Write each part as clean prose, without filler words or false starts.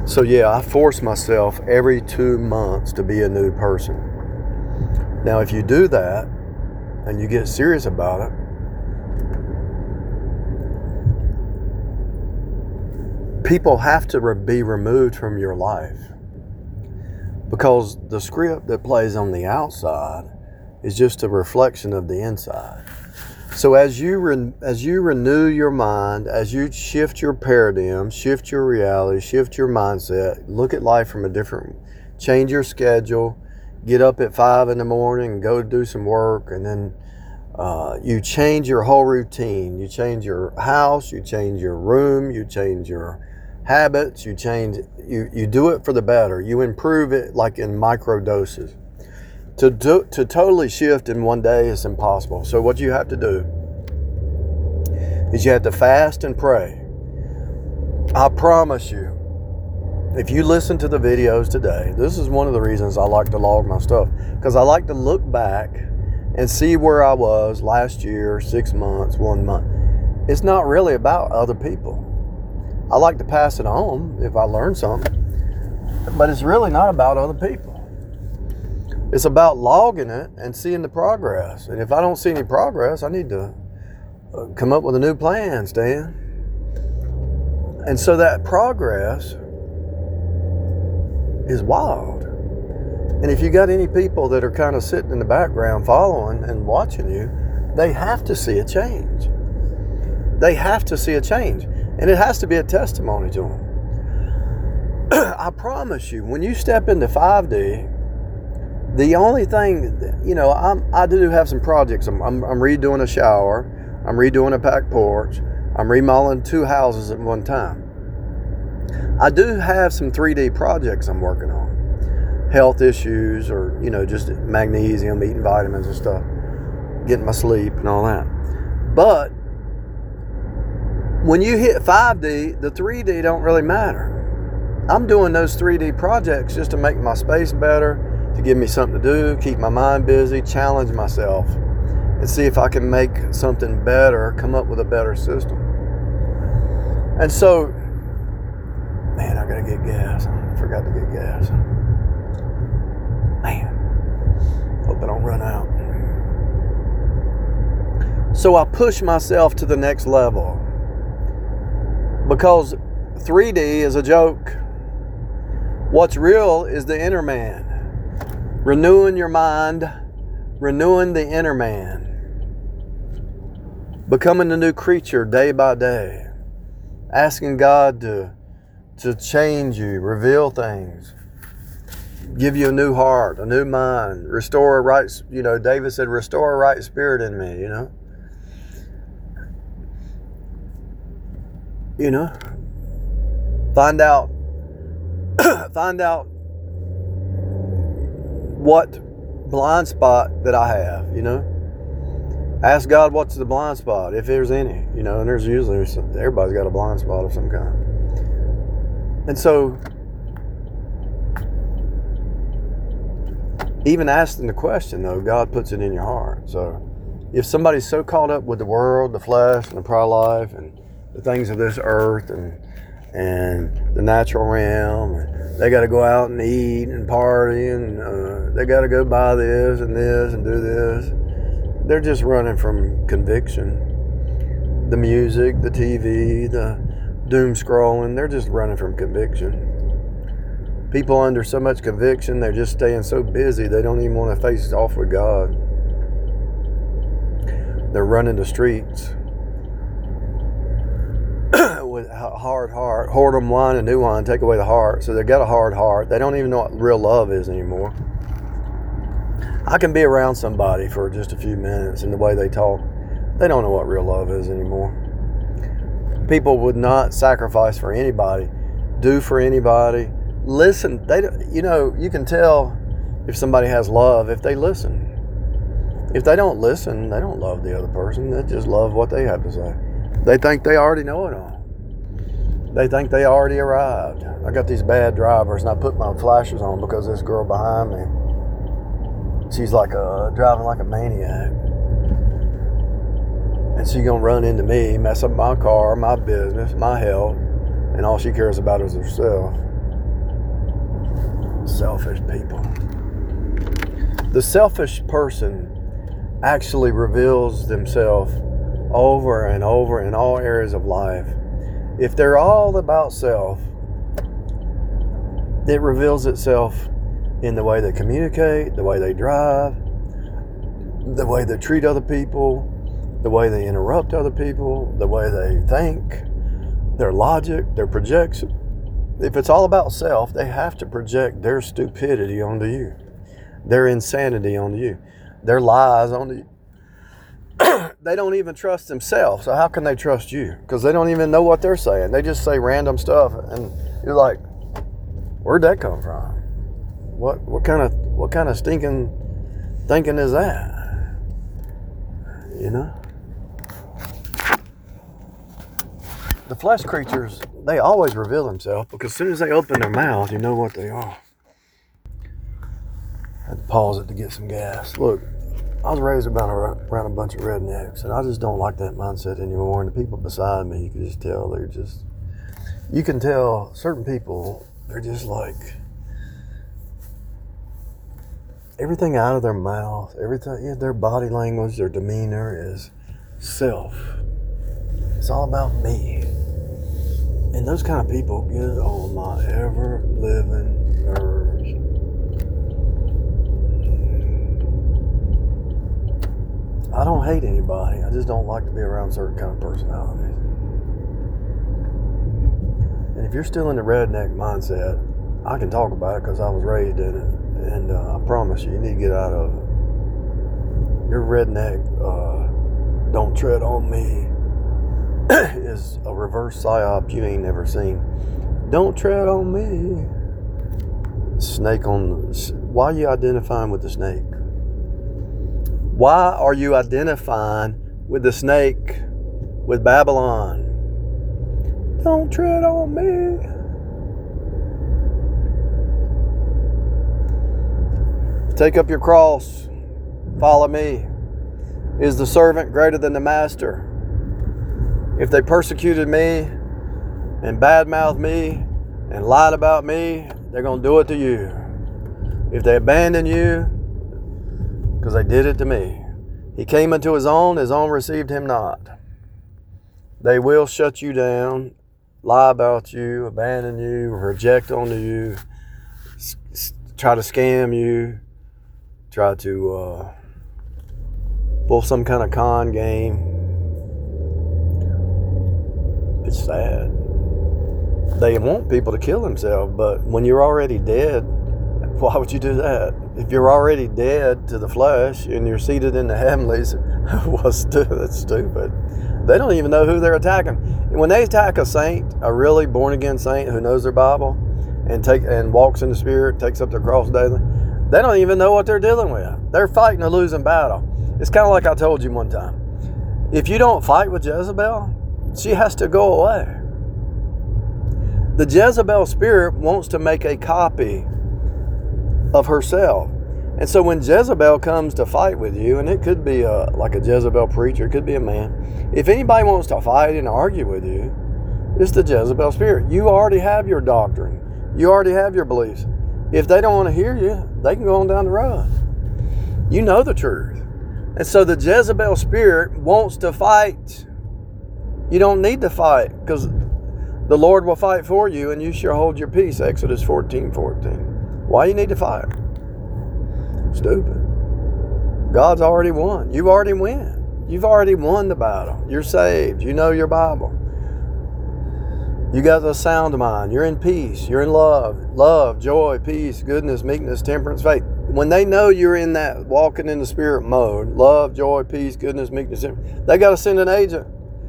So yeah, I force myself every 2 months to be a new person. Now, if you do that and you get serious about it, people have to be removed from your life, because the script that plays on the outside is just a reflection of the inside. So as you renew your mind, as you shift your paradigm, shift your reality, shift your mindset, look at life from a different, change your schedule, get up at 5 in the morning and go do some work, and then you change your whole routine. You change your house, you change your room, you change your habits, you do it for the better. You improve it like in micro doses. To totally shift in one day is impossible. So what you have to do is you have to fast and pray. I promise you, if you listen to the videos today, this is one of the reasons I like to log my stuff, because I like to look back and see where I was last year, 6 months, 1 month. It's not really about other people. I like to pass it on if I learn something, but it's really not about other people. It's about logging it and seeing the progress. And if I don't see any progress, I need to come up with a new plan, Stan. And so that progress is wild. And if you got any people that are kind of sitting in the background following and watching you, they have to see a change. They have to see a change. And it has to be a testimony to them. I promise you, when you step into 5D, the only thing, I do have some projects. I'm redoing a shower. I'm redoing a back porch. I'm remodeling 2 houses at one time. I do have some 3D projects I'm working on. Health issues, or, just magnesium, eating vitamins and stuff. Getting my sleep and all that. But when you hit 5D, the 3D don't really matter. I'm doing those 3D projects just to make my space better, to give me something to do, keep my mind busy, challenge myself, and see if I can make something better, come up with a better system. And so, man, I gotta get gas. I forgot to get gas. Man, hope I don't run out. So I push myself to the next level, because 3D is a joke. What's real is the inner man. Renewing your mind, renewing the inner man. Becoming a new creature day by day. Asking God to change you, reveal things. Give you a new heart, a new mind. Restore a right, David said, restore a right spirit in me, Find out what blind spot that I have, Ask God what's the blind spot, if there's any, and there's usually, everybody's got a blind spot of some kind. And so, even asking the question, though, God puts it in your heart. So, if somebody's so caught up with the world, the flesh, and the pride of life, and the things of this earth, and the natural realm, and they got to go out and eat and party, and they got to go buy this and do this. They're just running from conviction. The music, the TV, the doom scrolling, they're just running from conviction. People under so much conviction, they're just staying so busy, they don't even want to face off with God. They're running the streets with a hard heart. Whoredom, wine, and new wine take away the heart. So they got a hard heart. They don't even know what real love is anymore. I can be around somebody for just a few minutes, and the way they talk, they don't know what real love is anymore. People would not sacrifice for anybody, do for anybody, listen. You can tell if somebody has love if they listen. If they don't listen, they don't love the other person. They just love what they have to say. They think they already know it all. They think they already arrived. I got these bad drivers, and I put my flashers on because this girl behind me, she's driving like a maniac. And she's going to run into me, mess up my car, my business, my health, and all she cares about is herself. Selfish people. The selfish person actually reveals themselves over and over in all areas of life. If they're all about self, it reveals itself in the way they communicate, the way they drive, the way they treat other people, the way they interrupt other people, the way they think, their logic, their projection. If it's all about self, they have to project their stupidity onto you, their insanity onto you, their lies onto you. They don't even trust themselves, so how can they trust you? Because they don't even know what they're saying. They just say random stuff, and you're like, where'd that come from? What kind of stinking thinking is that? You know? The flesh creatures, they always reveal themselves, because as soon as they open their mouth, you know what they are. I had to pause it to get some gas. Look, I was raised around a bunch of rednecks, and I just don't like that mindset anymore. And the people beside me, you can just tell you can tell certain people, they're just like, everything out of their mouth, everything, their body language, their demeanor is self. It's all about me. And those kind of people get on my ever-living nerves. I don't hate anybody. I just don't like to be around certain kind of personalities. And if you're still in the redneck mindset, I can talk about it because I was raised in it. And I promise you need to get out of it. Your redneck, don't tread on me, is a reverse psyop you ain't never seen. Don't tread on me. Why are you identifying with the snake? Why are you identifying with the snake, with Babylon? Don't tread on me. Take up your cross. Follow me. Is the servant greater than the master? If they persecuted me and badmouthed me and lied about me, they're going to do it to you. If they abandon you, because they did it to me. He came unto his own received him not. They will shut you down, lie about you, abandon you, reject onto you, try to scam you, try to pull some kind of con game. It's sad. They want people to kill themselves, but when you're already dead, why would you do that? If you're already dead to the flesh and you're seated in the heavenlies, that's stupid. They don't even know who they're attacking. And when they attack a saint, a really born-again saint who knows their Bible and walks in the Spirit, takes up their cross daily, they don't even know what they're dealing with. They're fighting a losing battle. It's kind of like I told you one time. If you don't fight with Jezebel, she has to go away. The Jezebel spirit wants to make a copy of herself. And so when Jezebel comes to fight with you, and it could be like a Jezebel preacher, it could be a man. If anybody wants to fight and argue with you, it's the Jezebel spirit. You already have your doctrine. You already have your beliefs. If they don't want to hear you, they can go on down the road. You know the truth. And so the Jezebel spirit wants to fight. You don't need to fight, because the Lord will fight for you and you shall hold your peace. Exodus 14:14. Why you need to fight? Stupid. God's already won. You've already won. You've already won the battle. You're saved. You know your Bible. You got a sound mind. You're in peace. You're in love. Love, joy, peace, goodness, meekness, temperance, faith. When they know you're in that walking in the Spirit mode, love, joy, peace, goodness, meekness, temperance, they got to send an agent.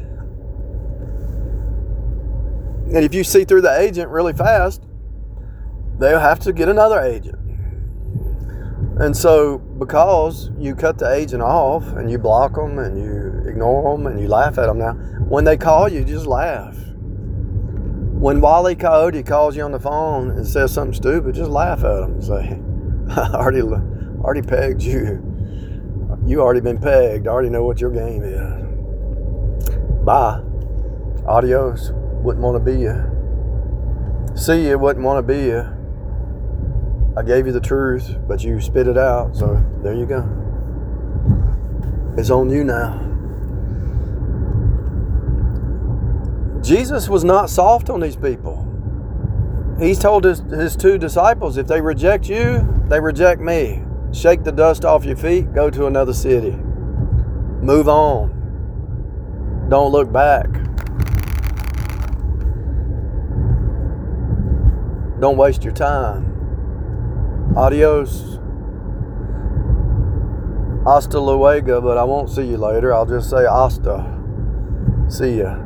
And if you see through the agent really fast, they'll have to get another agent. And so because you cut the agent off and you block them and you ignore them and you laugh at them now, when they call you, just laugh. When Wile E. Coyote calls you on the phone and says something stupid, just laugh at them and say, I already pegged you. You already been pegged. I already know what your game is. Bye. Adios. Wouldn't want to be you. See you, wouldn't want to be you. I gave you the truth, but you spit it out. So there you go. It's on you now. Jesus was not soft on these people. He's told his 2 disciples, if they reject you, they reject me. Shake the dust off your feet, go to another city. Move on. Don't look back. Don't waste your time. Adios. Hasta luego, but I won't see you later. I'll just say hasta. See ya.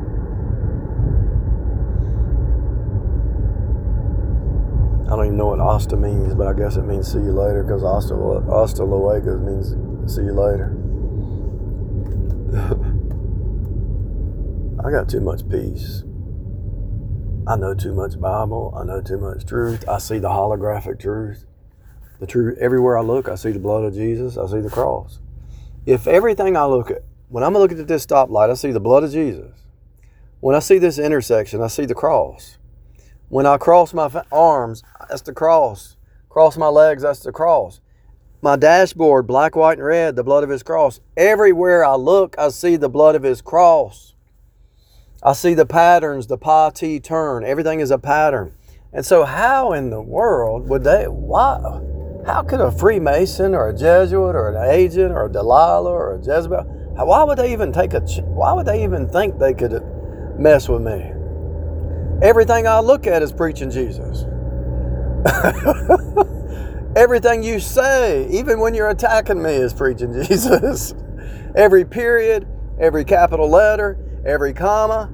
I don't even know what hasta means, but I guess it means see you later, because hasta luego means see you later. I got too much peace. I know too much Bible. I know too much truth. I see the holographic truth. The truth. Everywhere I look, I see the blood of Jesus. I see the cross. If everything I look at, when I'm looking at this stoplight, I see the blood of Jesus. When I see this intersection, I see the cross. When I cross my arms, that's the cross. Cross my legs, that's the cross. My dashboard, black, white, and red, the blood of his cross. Everywhere I look, I see the blood of his cross. I see the patterns, the pa, T, turn. Everything is a pattern. And so how in the world would how could a Freemason or a Jesuit or an agent or a Delilah or a Jezebel, why would they even think they could mess with me? Everything I look at is preaching Jesus. Everything you say, even when you're attacking me, is preaching Jesus. Every period, every capital letter, every comma,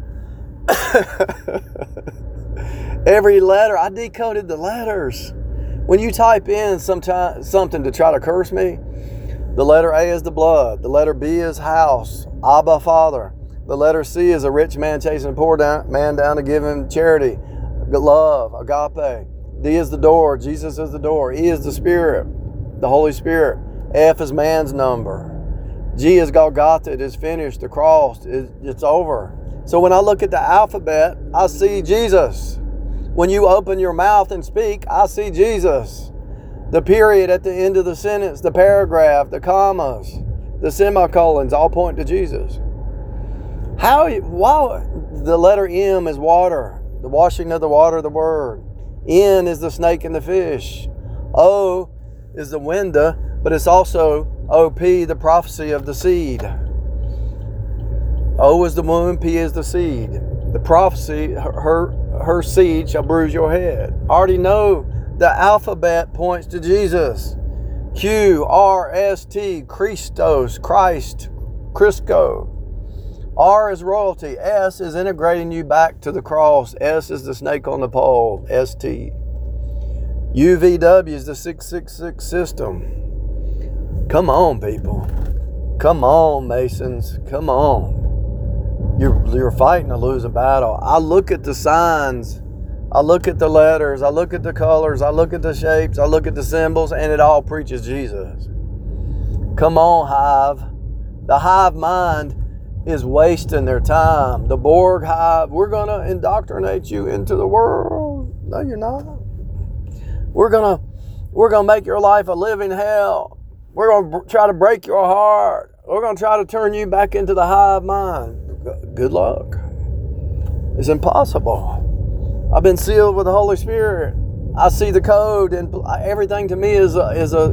every letter. I decoded the letters. When you type in something to try to curse me, the letter A is the blood. The letter B is house, Abba, Father. The letter C is a rich man chasing a poor man down to give him charity, love, agape. D is the door. Jesus is the door. E is the Spirit, the Holy Spirit. F is man's number. G is Golgotha. It is finished. The cross. It's over. So when I look at the alphabet, I see Jesus. When you open your mouth and speak, I see Jesus. The period at the end of the sentence, the paragraph, the commas, the semicolons all point to Jesus. Why the letter M is water, the washing of the water of the Word. N is the snake and the fish. O is the window, but it's also OP, the prophecy of the seed. O is the womb, P is the seed. The prophecy, her seed shall bruise your head. I already know the alphabet points to Jesus. Q, R, S, T, Christos, Christ, Crisco. R is royalty. S is integrating you back to the cross. S is the snake on the pole. ST. UVW is the 666 system. Come on, people. Come on, Masons. Come on. You're fighting a losing battle. I look at the signs. I look at the letters. I look at the colors. I look at the shapes. I look at the symbols, and it all preaches Jesus. Come on, Hive. The Hive mind is wasting their time. The Borg Hive, we're going to indoctrinate you into the world. No, you're not. We're going to make your life a living hell. We're going to try to break your heart. We're going to try to turn you back into the Hive mind. Good luck. It's impossible. I've been sealed with the Holy Spirit. I see the code, and everything to me is a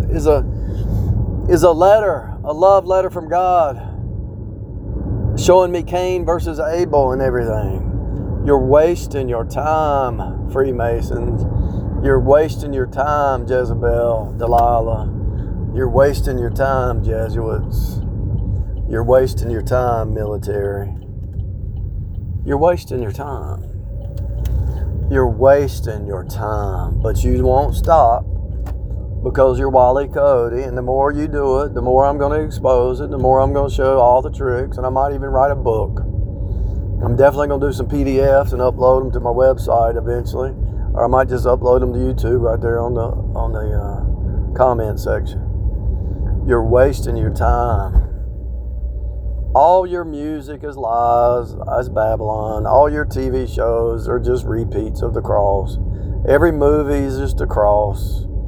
letter, a love letter from God, showing me Cain versus Abel and everything. You're wasting your time, Freemasons. You're wasting your time, Jezebel, Delilah. You're wasting your time, Jesuits. You're wasting your time, military. You're wasting your time. You're wasting your time. But you won't stop, because you're Wally Cody, and the more you do it, the more I'm going to expose it, the more I'm going to show all the tricks, and I might even write a book. I'm definitely going to do some PDFs and upload them to my website eventually, or I might just upload them to YouTube right there on the comment section. You're wasting your time. All your music is lies, is Babylon. All your TV shows are just repeats of the cross. Every movie is just a cross.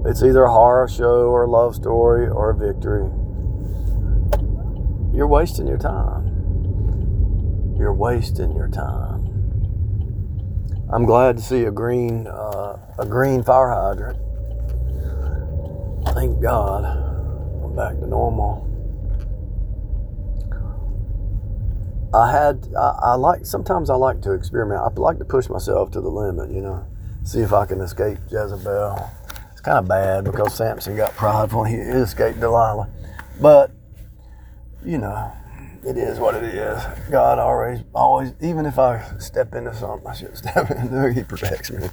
It's either a horror show or a love story or a victory. You're wasting your time. You're wasting your time. I'm glad to see a green fire hydrant. Thank God. I'm back to normal. Sometimes I like to experiment. I like to push myself to the limit, see if I can escape Jezebel. It's kind of bad because Samson got prideful. He escaped Delilah. But, it is what it is. God always, even if I step into something I shouldn't step into, He protects me.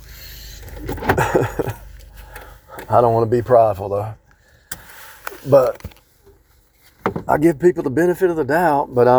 I don't want to be prideful though. But I give people the benefit of the doubt, but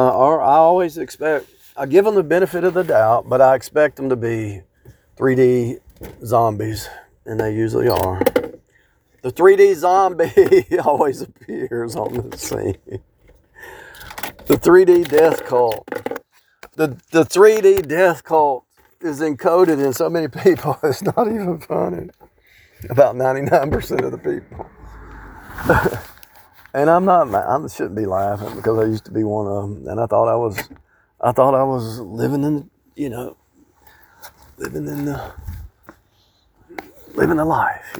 I give them the benefit of the doubt, but I expect them to be 3D zombies, and they usually are. The 3D zombie always appears on the scene. The 3D death cult. The 3D death cult is encoded in so many people, it's not even funny. About 99% of the people. And I shouldn't be laughing because I used to be one of them, and I thought I was living in, living the life,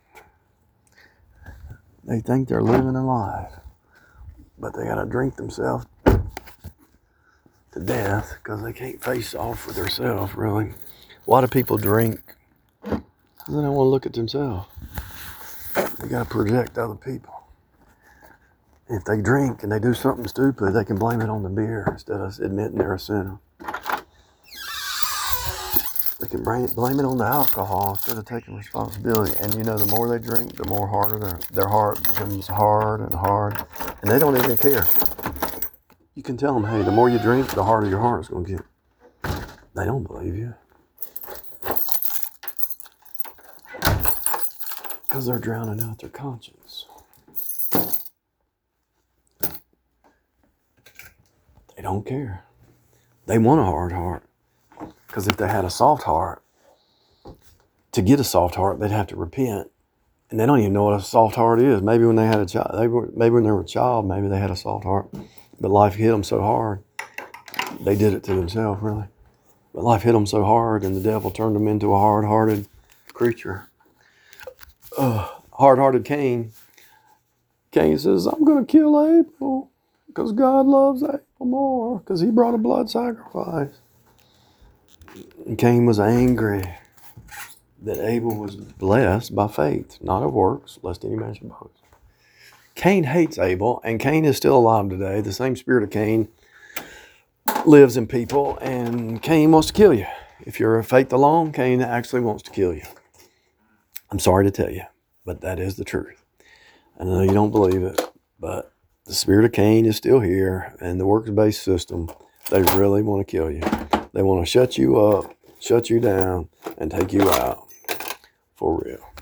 They think they're living a life, but they gotta drink themselves to death because they can't face off with themselves, really. Why do people drink? Because they don't want to look at themselves. They gotta project other people. If they drink and they do something stupid, they can blame it on the beer instead of admitting they're a sinner. They can blame it on the alcohol instead of taking responsibility. And the more they drink, the more harder their heart becomes hard and hard. And they don't even care. You can tell them, hey, the more you drink, the harder your heart's going to get. They don't believe you. Because they're drowning out their conscience. They don't care. They want a hard heart. Because if they had a soft heart, to get a soft heart, they'd have to repent. And they don't even know what a soft heart is. Maybe when they had a child, maybe when they were a child, maybe they had a soft heart. But life hit them so hard, they did it to themselves, really. But life hit them so hard, and the devil turned them into a hard-hearted creature. Hard-hearted Cain. Cain says, I'm going to kill Abel. Because God loves Abel more. Because he brought a blood sacrifice. And Cain was angry that Abel was blessed by faith, not of works, lest any man should boast. Cain hates Abel, and Cain is still alive today. The same spirit of Cain lives in people, and Cain wants to kill you. If you're of faith alone, Cain actually wants to kill you. I'm sorry to tell you, but that is the truth. I know you don't believe it, but the spirit of Cain is still here, and the works-based system, they really want to kill you. They want to shut you up, shut you down, and take you out. For real.